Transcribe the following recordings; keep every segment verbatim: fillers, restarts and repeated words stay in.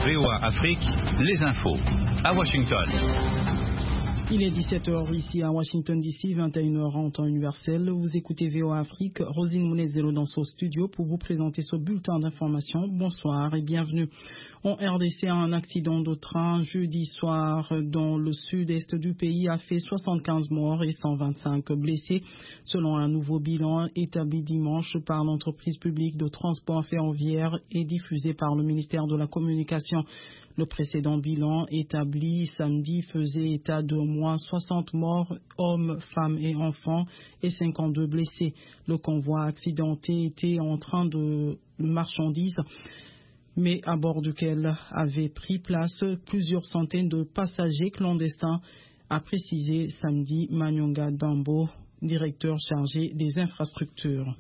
V O A Afrique, les infos à Washington. Il est dix-sept heures ici à Washington D C, vingt et une heures en temps universel. Vous écoutez V O A Afrique, Rosine Mounezelo dans son studio pour vous présenter ce bulletin d'information. Bonsoir et bienvenue. En R D C, un accident de train jeudi soir dans le sud-est du pays a fait soixante-quinze morts et cent vingt-cinq blessés, selon un nouveau bilan établi dimanche par l'entreprise publique de transport ferroviaire et diffusé par le ministère de la Communication. Le précédent bilan établi samedi faisait état de moins soixante morts, hommes, femmes et enfants, et cinquante-deux blessés. Le convoi accidenté était en train de marchandises, mais à bord duquel avaient pris place plusieurs centaines de passagers clandestins, a précisé samedi Manyonga Dambo, directeur chargé des infrastructures.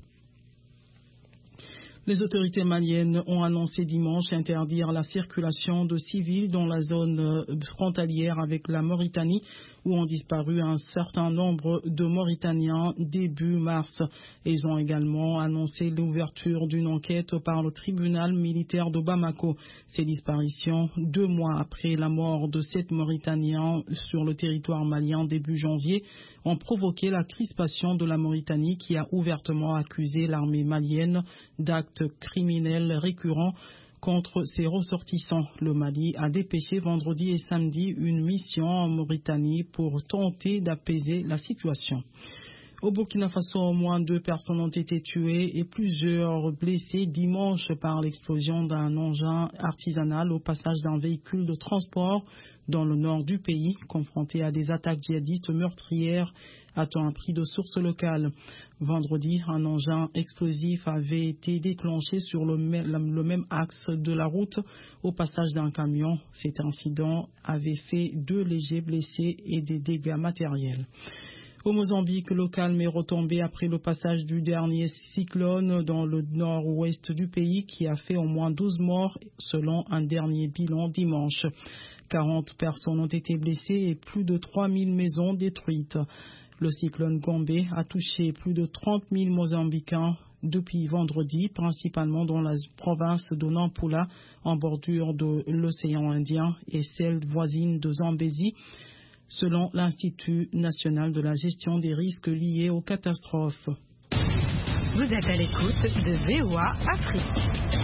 Les autorités maliennes ont annoncé dimanche interdire la circulation de civils dans la zone frontalière avec la Mauritanie, où ont disparu un certain nombre de Mauritaniens début mars. Ils ont également annoncé l'ouverture d'une enquête par le tribunal militaire de Bamako. Ces disparitions, deux mois après la mort de sept Mauritaniens sur le territoire malien début janvier, ont provoqué la crispation de la Mauritanie qui a ouvertement accusé l'armée malienne d'actes criminels récurrents contre ses ressortissants. Le Mali a dépêché vendredi et samedi une mission en Mauritanie pour tenter d'apaiser la situation. Au Burkina Faso, au moins deux personnes ont été tuées et plusieurs blessés dimanche par l'explosion d'un engin artisanal au passage d'un véhicule de transport dans le nord du pays, confronté à des attaques djihadistes meurtrières, a-t-on appris de sources locales. Vendredi, un engin explosif avait été déclenché sur le même, le même axe de la route au passage d'un camion. Cet incident avait fait deux légers blessés et des dégâts matériels. Au Mozambique, le calme est retombé après le passage du dernier cyclone dans le nord-ouest du pays qui a fait au moins douze morts selon un dernier bilan dimanche. quarante personnes ont été blessées et plus de trois mille maisons détruites. Le cyclone Gombe a touché plus de trente mille Mozambicains depuis vendredi, principalement dans la province de Nampula, en bordure de l'océan Indien, et celle voisine de Zambézie, selon l'Institut national de la gestion des risques liés aux catastrophes. Vous êtes à l'écoute de V O A Afrique.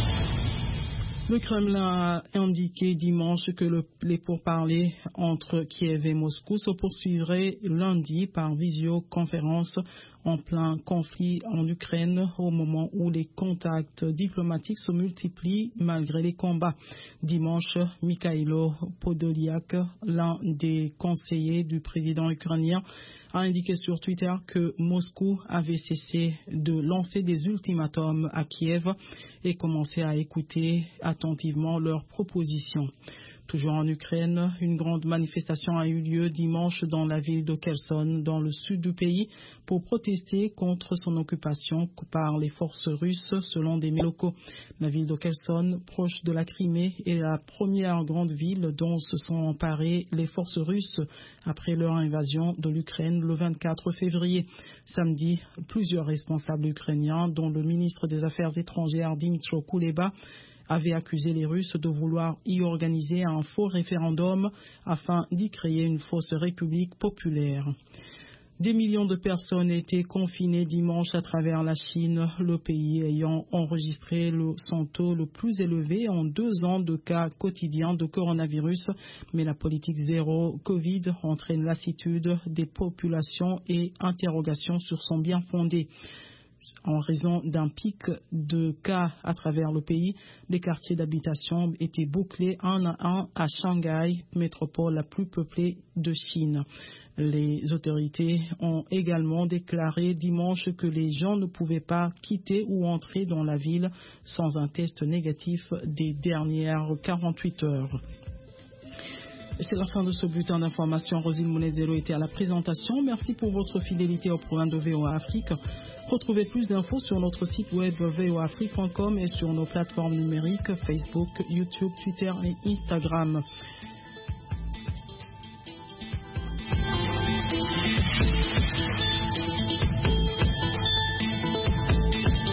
Le Kremlin a indiqué dimanche que le, les pourparlers entre Kiev et Moscou se poursuivraient lundi par visioconférence en plein conflit en Ukraine au moment où les contacts diplomatiques se multiplient malgré les combats. Dimanche, Mikhailo Podolyak, l'un des conseillers du président ukrainien, a indiqué sur Twitter que Moscou avait cessé de lancer des ultimatums à Kiev et commençait à écouter attentivement leurs propositions. Toujours en Ukraine, une grande manifestation a eu lieu dimanche dans la ville de Kherson, dans le sud du pays, pour protester contre son occupation par les forces russes, selon des médias locaux. La ville de Kherson, proche de la Crimée, est la première grande ville dont se sont emparées les forces russes après leur invasion de l'Ukraine le vingt-quatre février. Samedi, plusieurs responsables ukrainiens, dont le ministre des Affaires étrangères Dmytro Kuleba, avait accusé les Russes de vouloir y organiser un faux référendum afin d'y créer une fausse république populaire. Des millions de personnes étaient confinées dimanche à travers la Chine, le pays ayant enregistré le, son taux le plus élevé en deux ans de cas quotidiens de coronavirus. Mais la politique zéro Covid entraîne lassitude des populations et interrogations sur son bien fondé. En raison d'un pic de cas à travers le pays, les quartiers d'habitation étaient bouclés un à un à Shanghai, métropole la plus peuplée de Chine. Les autorités ont également déclaré dimanche que les gens ne pouvaient pas quitter ou entrer dans la ville sans un test négatif des dernières quarante-huit heures. C'est la fin de ce bulletin d'information. Rosine Mounezelo était à la présentation. Merci pour votre fidélité au programme de V O A Afrique. Retrouvez plus d'infos sur notre site web v o a afrique point com et sur nos plateformes numériques Facebook, YouTube, Twitter et Instagram.